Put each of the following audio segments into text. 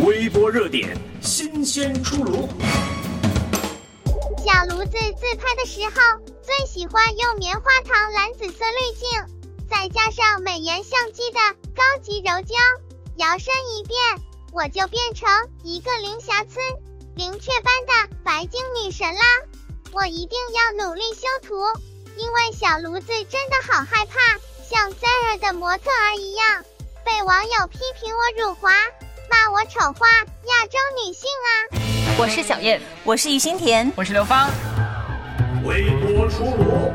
微博热点新鲜出炉。 小炉子自拍的时候最喜欢用棉花糖蓝紫色滤镜，再加上美颜相机的高级柔焦，摇身一变，我就变成一个零瑕疵、零雀斑的白净女神啦！我一定要努力修图，因为小炉子真的好害怕像 Zara 的模特儿一样被网友批评我辱华，骂我丑化亚洲女性啊！ 我是小燕， 我是于心田， 我是刘芳。 微博出炉。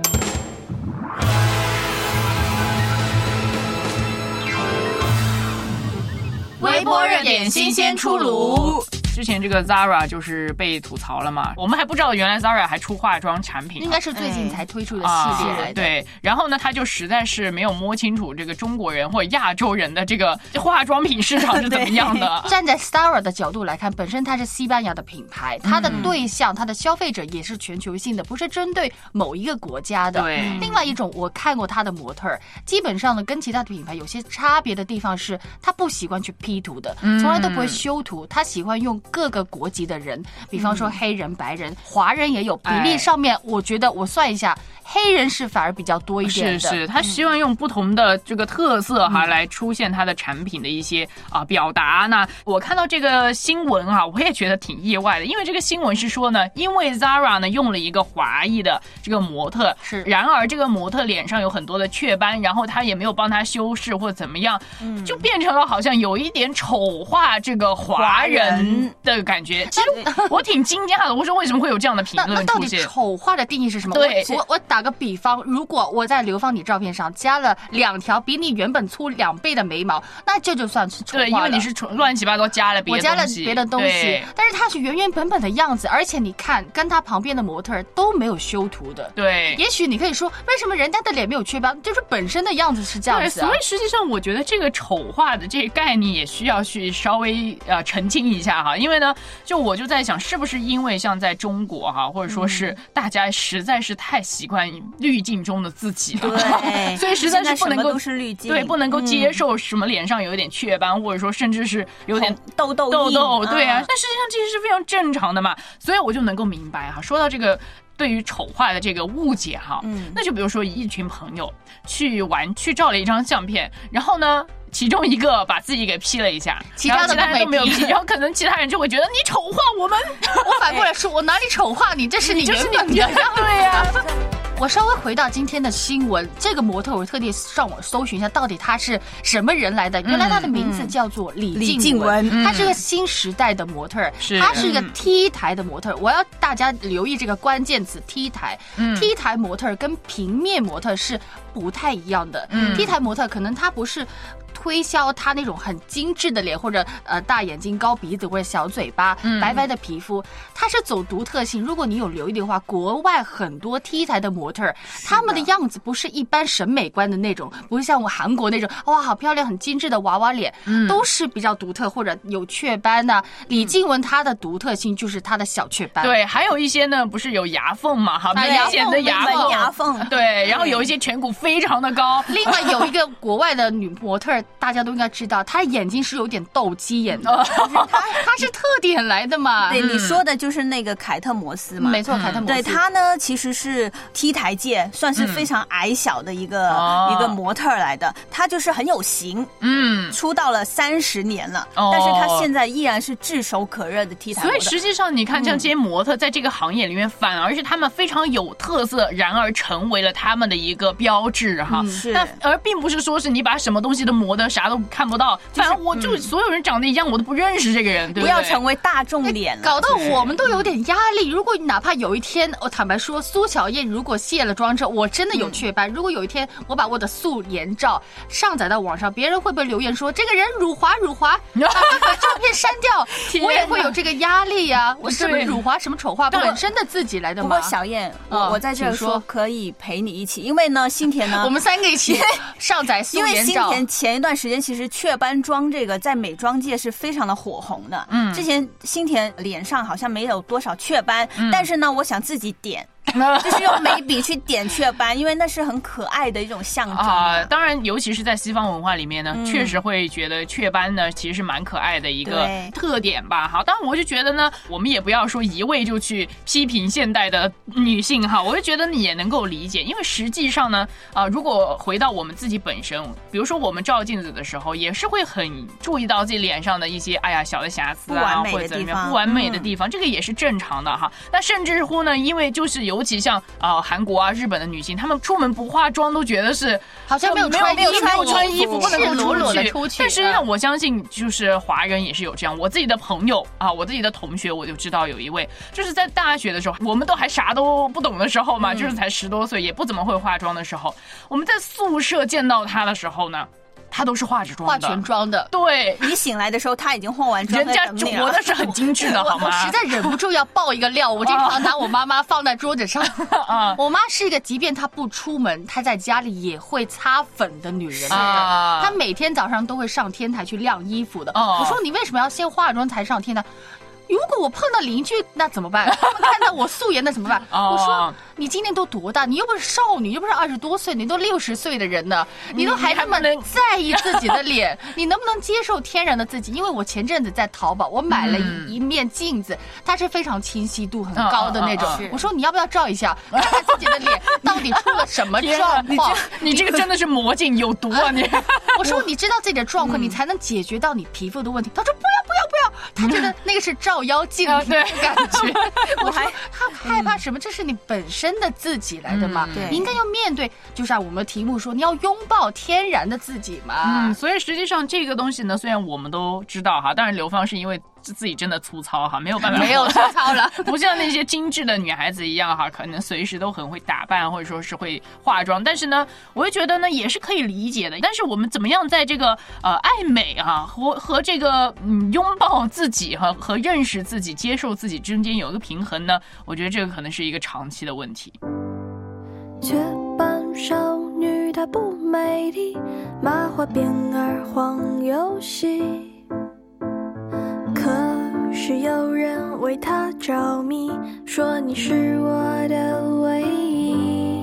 微博热点新鲜出炉。之前这个 Zara 就是被吐槽了嘛，我们还不知道原来 Zara 还出化妆产品， 应该是最近才推出的系列来的。 对，然后呢，他就实在是没有摸清楚这个中国人或者亚洲人的这个化妆品市场是怎么样的。 站在 Zara 的角度来看，本身它是西班牙的品牌，它的对象、它的消费者也是全球性的，不是针对某一个国家的。 对。 另外一种，我看过它的模特，基本上呢跟其他的品牌有些差别的地方是，他不习惯去 P 图的，从来都不会修图，他喜欢用各个国籍的人，比方说黑人、白人、华人也有，比例上面我觉得我算一下，黑人是反而比较多一点的。 是，他希望用不同的这个特色来出现他的产品的一些表达呢。我看到这个新闻我也觉得挺意外的，因为这个新闻是说呢，因为 Zara 呢用了一个华裔的这个模特， 是， 然而这个模特脸上有很多的雀斑，然后他也没有帮他修饰或怎么样，就变成了好像有一点丑化这个华人的感觉。其实我挺惊讶的，我说为什么会有这样的评论出现？ 那到底丑化的定义是什么？ 对， 我打个比方，如果我在刘芳你照片上加了2条比你原本粗2倍的眉毛，那这就算是丑化了。 对，因为你是乱七八糟加了别的东西， 我加了别的东西，但是它是原原本本的样子，而且你看跟他旁边的模特都没有修图的。 对， 也许你可以说为什么人家的脸没有雀斑，就是本身的样子是这样子。 所以实际上我觉得这个丑化的这个概念也需要去稍微澄清一下因为呢我就在想，是不是因为像在中国或者说是大家实在是太习惯滤镜中的自己了， 对， 所以实在是不能够都是滤镜， 对，不能够接受什么脸上有一点雀斑，或者说甚至是有点痘痘， 对啊，但实际上这是非常正常的嘛，所以我就能够明白说到这个对于丑化的这个误解那就比如说一群朋友去照了一张相片，然后呢其中一个把自己给 P 了一下， 其他的人都没有 P， 然后可能其他人就会觉得你丑化我们。 我反过来说，我哪里丑化你？这是你原本的样子。 对呀。 我稍微回到今天的新闻，这个模特我特地上网搜寻一下，到底他是什么人来的？原来他的名字叫做李静雯，他是个新时代的模特，他是一个 T 台的模特。我要大家留意这个关键词 T 台，T 台模特跟平面模特是不太一样的。T 台模特可能他不是推销他那种很精致的脸，或者大眼睛、高鼻子或者小嘴巴、白白的皮肤，他是走独特性。如果你有留意的话，国外很多 T 台的模特，他们的样子不是一般审美观的那种，不是像我韩国那种哇好漂亮、很精致的娃娃脸，都是比较独特或者有雀斑啊。李静雯她的独特性就是她的小雀斑， 对，还有一些呢不是有牙缝嘛，明显的牙缝，对，然后有一些颧骨非常的高。 另外有一个国外的女模特。大家都应该知道，她眼睛是有点斗鸡眼的，她是特点来的嘛。 对，你说的就是那个凯特摩斯嘛， 没错，凯特摩斯。 对，她呢其实是 T 台界算是非常矮小的一个模特来的，她就是很有型，出道了30年了，但是她现在依然是炙手可热的 T 台模特。 所以实际上你看，像这些模特在这个行业里面，反而是他们非常有特色，然而成为了他们的一个标志但而并不是说是你把什么东西都磨得啥都看不到，反正我就所有人长得一样，我都不认识这个人，对不对？ 不要成为大众脸了， 搞得我们都有点压力。如果哪怕有一天，我坦白说，苏小燕如果卸了妆之后，我真的有雀斑，如果有一天我把我的素颜照上载到网上，别人会不会留言说这个人辱华，把照片删掉？我也会有这个压力呀。我是不是辱华什么丑化本身的自己来的吗？ 不过小燕，我在这儿说可以陪你一起，因为呢，心田呢， 我们3个一起上载素颜照。 因为心田前一段时间其实雀斑妆这个在美妆界是非常的火红的。之前心田脸上好像没有多少雀斑，但是呢，我想自己点就是用眉笔去点雀斑，因为那是很可爱的一种象征当然，尤其是在西方文化里面呢，确实会觉得雀斑呢其实是蛮可爱的一个特点吧。好，当然我就觉得呢，我们也不要说一味就去批评现代的女性哈，我就觉得你也能够理解，因为实际上呢，如果回到我们自己本身，比如说我们照镜子的时候，也是会很注意到自己脸上的一些小的瑕疵或者怎么样不完美的地方，这个也是正常的哈。那甚至乎呢，因为就是尤其像韩国啊、日本的女性，她们出门不化妆都觉得是好像没有穿衣服， 不能够裸裸的出去。 但实际上，我相信就是华人也是有这样。我自己的朋友我自己的同学，我就知道有一位，就是在大学的时候，我们都还啥都不懂的时候嘛，就是才10多岁，也不怎么会化妆的时候，我们在宿舍见到他的时候呢，他都是化着妆的， 化全妆的。 对， 你醒来的时候他已经化完妆， 人家活的是很精致的好吗？ 我实在忍不住要爆一个料，我经常拿我妈妈放在桌子上。我妈是一个即便她不出门，她在家里也会擦粉的女人。她每天早上都会上天台去晾衣服的。我说你为什么要先化妆才上天台？如果我碰到邻居那怎么办？他们看到我素颜那怎么办？我说你今年都多大？你又不是少女，又不是20多岁，你都60岁的人了，你都还那么在意自己的脸，你能不能接受天然的自己？因为我前阵子在淘宝，我买了一面镜子，它是非常清晰度很高的那种。我说你要不要照一下，看看自己的脸到底出了什么状况？ 你这个真的是魔镜，有毒啊你！ 我说你知道自己的状况，你才能解决到你皮肤的问题。他说不要，他觉得那个是照妖镜的感觉。我说他害怕什么？这是你本身的自己来的嘛，你应该要面对。就是我们的题目说，你要拥抱天然的自己嘛。 所以实际上这个东西呢，虽然我们都知道哈，当然刘芳是因为自己真的粗糙哈，没有办法， 没有粗糙了， 不像那些精致的女孩子一样哈，可能随时都很会打扮，或者说是会化妆。但是呢，我会觉得呢，也是可以理解的。但是我们怎么样在这个爱美哈和这个拥抱自己哈和认识自己、接受自己之间有一个平衡呢？我觉得这个可能是一个长期的问题。 雀斑少女她不美丽，麻花辫儿黄游戏，可是有人为她着迷，说你是我的唯一。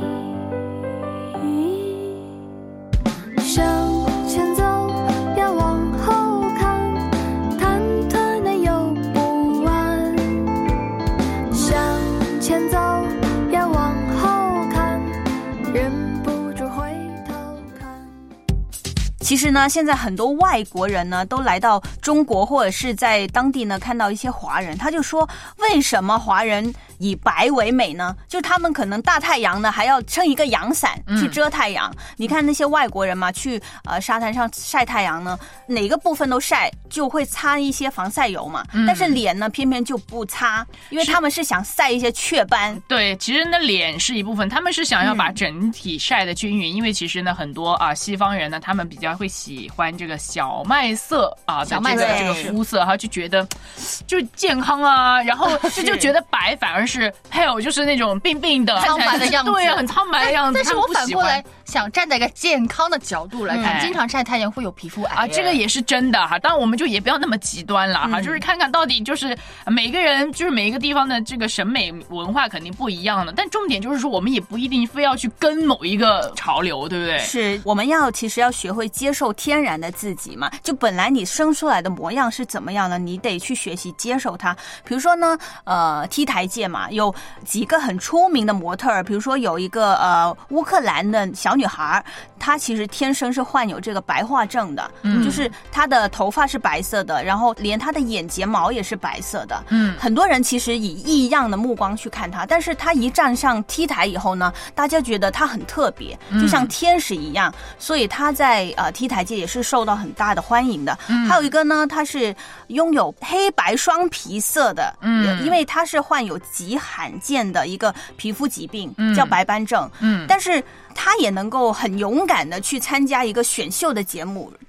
向前走，要往后看，忐忑内有不安。向前走，要往后看，忍不住回头看。 其实呢，现在很多外国人呢都来到中国，或者是在当地呢看到一些华人，他就说为什么华人以白为美呢？就他们可能大太阳呢还要撑一个阳伞去遮太阳。你看那些外国人嘛，去沙滩上晒太阳呢，哪个部分都晒，就会擦一些防晒油嘛。但是脸呢偏偏就不擦，因为他们是想晒一些雀斑。 对，其实呢脸是一部分，他们是想要把整体晒得均匀，因为其实呢很多西方人呢他们比较会喜欢这个小麦色小麦色这个肤色哈，就觉得就健康啊，然后就觉得白反而是 pale， 就是那种病病的苍白的样子， 对啊，很苍白的样子。 但是我反过来想站在一个健康的角度来看，经常晒太阳会有皮肤癌这个也是真的哈。当然我们就也不要那么极端了哈，就是看看到底就是每个人就是每一个地方的这个审美文化肯定不一样的，但重点就是说我们也不一定非要去跟某一个潮流，对不对？ 是，我们其实要学会接受天然的自己嘛。就本来你生出来的模样是怎么样的，你得去学习接受它。比如说呢，T 台界嘛，有几个很出名的模特儿，比如说有一个乌克兰的小女孩，她其实天生是患有这个白化症的，就是她的头发是白色的，然后连她的眼睫毛也是白色的。很多人其实以异样的目光去看她，但是她一站上 T 台以后呢，大家觉得她很特别，就像天使一样，所以她在T 台界也是受到很大的欢迎的。还有一个呢，她是拥有黑白双皮色的，因为她是患有极罕见的一个皮肤疾病，叫白斑症。但是他也能够很勇敢的去参加一个选秀的节目，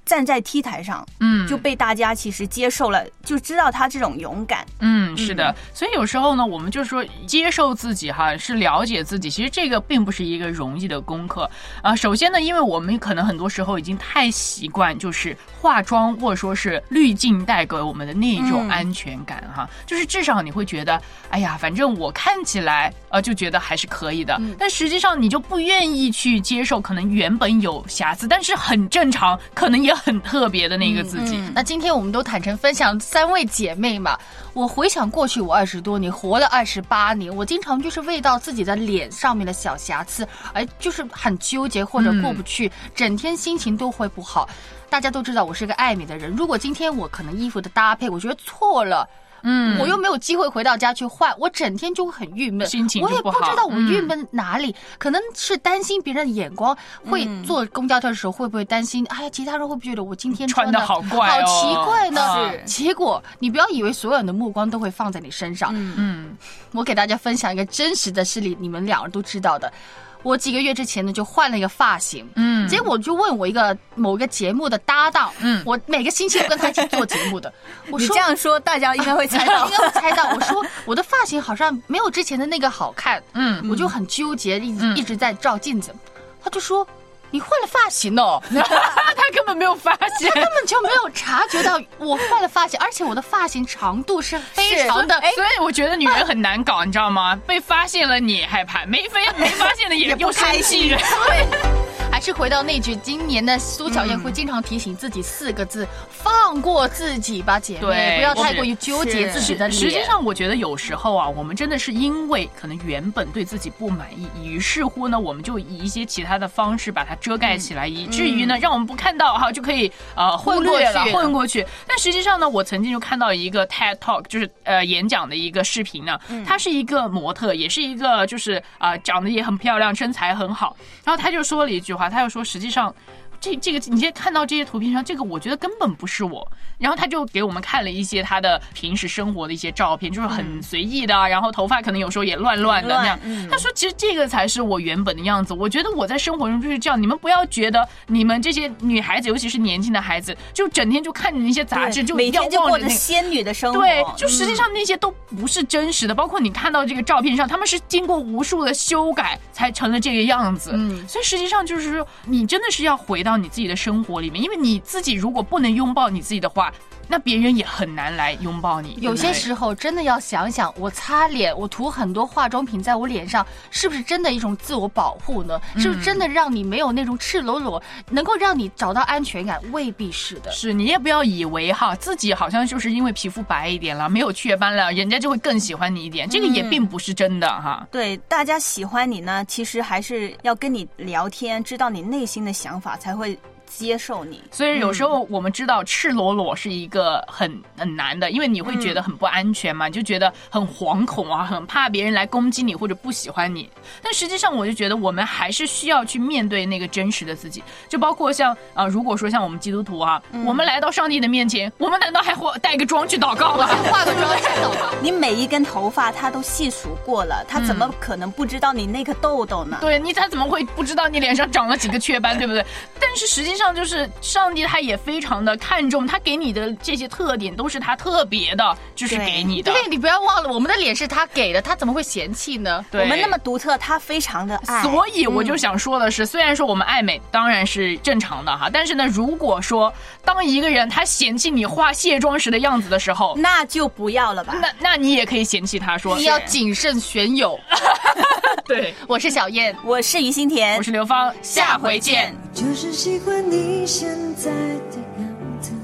站在 T 台上，就被大家其实接受了，就知道他这种勇敢。 是的，所以有时候呢，我们就说接受自己哈，是了解自己，其实这个并不是一个容易的功课啊。首先呢，因为我们可能很多时候已经太习惯就是化妆或者说是滤镜带给我们的那一种安全感哈，就是至少你会觉得，哎呀，反正我看起来就觉得还是可以的，但实际上你就不愿意去接受可能原本有瑕疵，但是很正常，可能也很特别的那个自己。 那今天我们都坦诚分享3位姐妹嘛，我回想过去我20多年活了28年，我经常就是为到自己的脸上面的小瑕疵而就是很纠结或者过不去，整天心情都会不好。大家都知道我是个爱美的人，如果今天我可能衣服的搭配我觉得错了，我又没有机会回到家去换，我整天就会很郁闷， 心情就不好。 我也不知道我郁闷哪里，可能是担心别人的眼光，会坐公交车的时候会不会担心，哎呀，其他人会不会觉得我今天穿的好怪好奇怪呢？结果你不要以为所有人的目光都会放在你身上。我给大家分享一个真实的事例，你们2人都知道的。我几个月之前呢就换了一个发型，结果我就问我某一个节目的搭档，我每个星期都跟他一起做节目的，我说你这样说大家应该会猜到， 应该会猜到。我说我的发型好像没有之前的那个好看，我就很纠结，一直在照镜子。他就说你换了发型哦， 他根本没有发现， 他根本就没有察觉到我换了发型，而且我的发型长度是非常的， 所以我觉得女人很难搞，你知道吗？被发现了你也害怕，没发现的也不开心。 对。还是回到那句，今年的苏小燕会经常提醒自己4个字：放过自己吧，姐妹，不要太过于纠结自己的脸。 实际上，我觉得有时候啊，我们真的是因为可能原本对自己不满意，于是乎呢，我们就以一些其他的方式把它遮盖起来，以至于呢，让我们不看到哈，就可以忽略了混过去。但实际上呢，我曾经就看到一个 TED Talk， 就是演讲的一个视频呢，他是一个模特，也是一个就是长得也很漂亮，身材很好，然后他就说了一句话。他又说，实际上，这个，你现在看到这些图片上，这个我觉得根本不是我。然后他就给我们看了一些他的平时生活的一些照片，就是很随意的，然后头发可能有时候也乱乱的那样。他说，其实这个才是我原本的样子。我觉得我在生活中就是这样。你们不要觉得你们这些女孩子，尤其是年轻的孩子，就整天就看着那些杂志，就每天就过着仙女的生活。 对，就实际上那些都不是真实的。包括你看到这个照片上，他们是经过无数的修改才成了这个样子。所以实际上就是说，你真的是要回到你自己的生活里面，因为你自己如果不能拥抱你自己的话，那别人也很难来拥抱你。 有些时候真的要想想，我擦脸，我涂很多化妆品在我脸上，是不是真的一种自我保护呢？是不是真的让你没有那种赤裸裸，能够让你找到安全感？未必是的。 是，你也不要以为哈自己好像就是因为皮肤白一点了，没有雀斑了，人家就会更喜欢你一点，这个也并不是真的哈。 对，大家喜欢你呢，其实还是要跟你聊天，知道你内心的想法，才会接受你。 所以有时候我们知道赤裸裸是一个很难的，因为你会觉得很不安全嘛，你就觉得很惶恐啊，很怕别人来攻击你或者不喜欢你。但实际上我就觉得我们还是需要去面对那个真实的自己，就包括像如果说像我们基督徒啊，我们来到上帝的面前，我们难道还带个妆去祷告吗？ 化个妆去祷告？ 你每一根头发他都细数过了，他怎么可能不知道你那个痘痘呢？ 对，他怎么会不知道你脸上长了几个雀斑，对不对？但是实际上就是上帝他也非常的看重，他给你的这些特点都是他特别的，就是给你的。 对，你不要忘了，我们的脸是他给的，他怎么会嫌弃呢？ 对，我们那么独特，他非常的爱。 所以我就想说的是，虽然说我们爱美当然是正常的哈，但是呢，如果说当一个人他嫌弃你化卸妆时的样子的时候， 那就不要了吧。 那你也可以嫌弃他说， 你要谨慎选友。 对， 我是小燕， 我是于心田， 我是刘芳，下回见。 就是喜欢你现在的样子，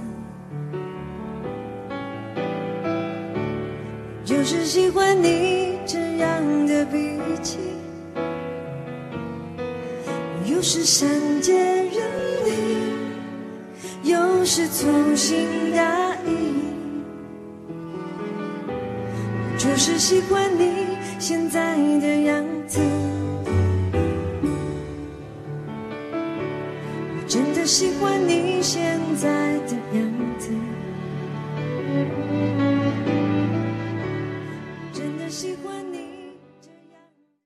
就是喜欢你这样的脾气，有时善解人意，有时粗心大意，就是喜欢你现在的样子，我真的喜欢你现在的样子。